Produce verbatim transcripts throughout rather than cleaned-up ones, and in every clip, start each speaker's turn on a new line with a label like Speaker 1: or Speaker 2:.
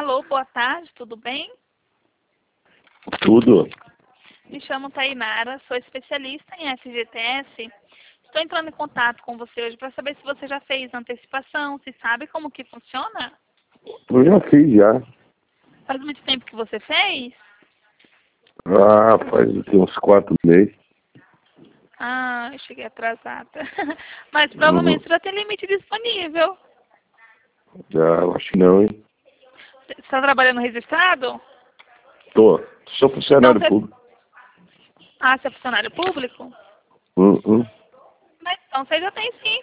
Speaker 1: Alô, boa tarde, tudo bem?
Speaker 2: Tudo.
Speaker 1: Me chamo Tainara, sou especialista em F G T S. Estou entrando em contato com você hoje para saber se você já fez antecipação, se sabe como que funciona.
Speaker 2: Eu já fiz, já.
Speaker 1: Faz muito tempo que você fez?
Speaker 2: Ah, faz o quê? Uns quatro meses.
Speaker 1: Ah, eu cheguei atrasada. Mas
Speaker 2: Uhum.
Speaker 1: provavelmente você já tem limite disponível.
Speaker 2: Já, eu acho que não, hein?
Speaker 1: Você está trabalhando registrado?
Speaker 2: Tô. Sou
Speaker 1: Então
Speaker 2: funcionário
Speaker 1: você...
Speaker 2: público.
Speaker 1: Ah, você é funcionário público?
Speaker 2: Hum, hum.
Speaker 1: Mas então você já tem sim.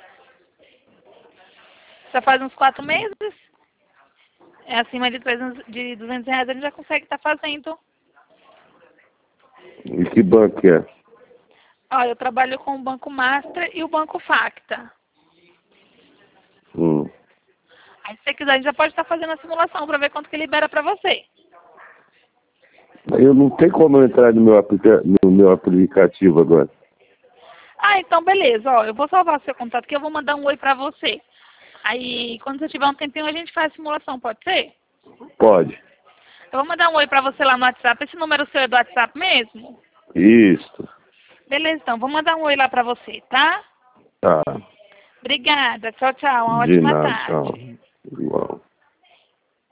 Speaker 1: Já faz uns quatro meses. É acima de, trezentos, de duzentos reais a gente já consegue estar fazendo.
Speaker 2: E que banco que é?
Speaker 1: Ó, eu trabalho com o Banco Master e o Banco Facta.
Speaker 2: Hum.
Speaker 1: Aí se você quiser, a gente já pode estar fazendo a simulação para ver quanto que libera para você.
Speaker 2: Eu não tenho como entrar no meu, aplica... no meu aplicativo agora.
Speaker 1: Ah, então beleza. Ó, eu vou salvar o seu contato que eu vou mandar um oi para você. Aí, quando você tiver um tempinho, a gente faz a simulação, pode ser?
Speaker 2: Pode.
Speaker 1: Eu vou mandar um oi para você lá no WhatsApp. Esse número seu é do WhatsApp mesmo?
Speaker 2: Isso.
Speaker 1: Beleza, então. Vou mandar um oi lá para você, tá?
Speaker 2: Tá.
Speaker 1: Obrigada. Tchau, tchau. Uma
Speaker 2: De
Speaker 1: ótima
Speaker 2: nada, tchau.
Speaker 1: tarde.
Speaker 2: Igual.